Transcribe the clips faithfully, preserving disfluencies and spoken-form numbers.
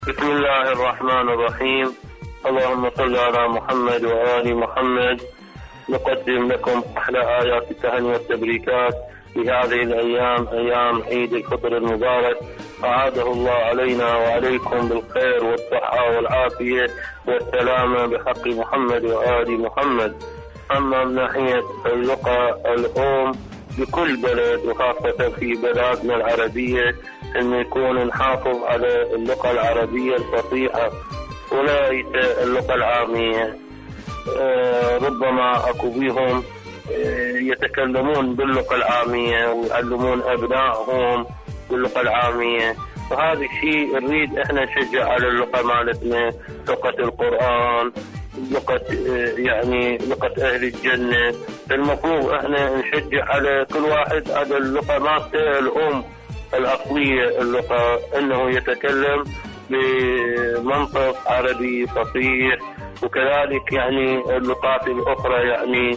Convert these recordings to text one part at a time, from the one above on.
بسم الله الرحمن الرحيم. اللهم صل على محمد وآل محمد. نقدم لكم أحلى آيات التهاني والتبريكات بهذه الأيام، أيام عيد الفطر المبارك. أعاده الله علينا وعليكم بالخير والصحة والعافية والسلامة بحق محمد وآل محمد. أما من ناحية اللقاء الأم بكل بلد وخاصة في بلادنا العربية، أن يكون نحافظ على اللغة العربية الفصيحة وليس اللغة العامية. آه ربما أكو بيهم آه يتكلمون باللغة العامية ويعلمون أبنائهم باللغة العامية، وهذا الشيء نريد إحنا نشجع على اللغة مالتنا، لغة القرآن، لغة يعني لغة أهل الجنة. المفروض إحنا نشجع على كل واحد على اللغة مالته الأم الأصلية، اللغة أنه يتكلم بمنطق عربي فصيح، وكذلك يعني اللغات الأخرى يعني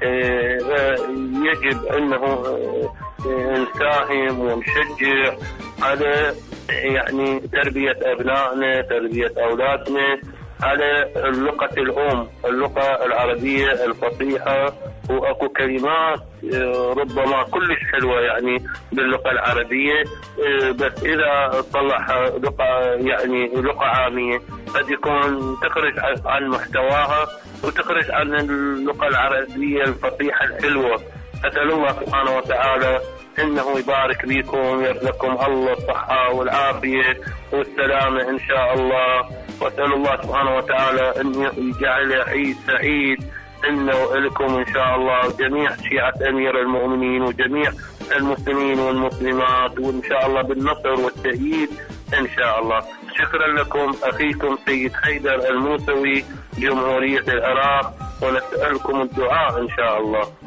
يجب أنه نساهم ونشجع على يعني تربية أبنائنا، تربية أولادنا على اللغة الأم، اللغة العربية الفصيحة. وأكو كلمات ربما كلش حلوة يعني باللغة العربية، بس إذا طلعها لغة يعني لغة عامية قد يكون تخرج عن محتواها وتخرج عن اللغة العربية الفصيحة الحلوة. أسأل الله سبحانه وتعالى إنه يبارك بكم، يرزقكم الله الصحة والعافية والسلامة إن شاء الله. وأسأل الله سبحانه وتعالى أن يجعل عيد سعيد إنه لكم إن شاء الله، جميع شيعة أمير المؤمنين وجميع المسلمين والمسلمات، وإن شاء الله بالنصر والتأييد إن شاء الله. شكرا لكم، أخيكم سيد حيدر الموسوي، جمهورية العراق، ونسألكم الدعاء إن شاء الله.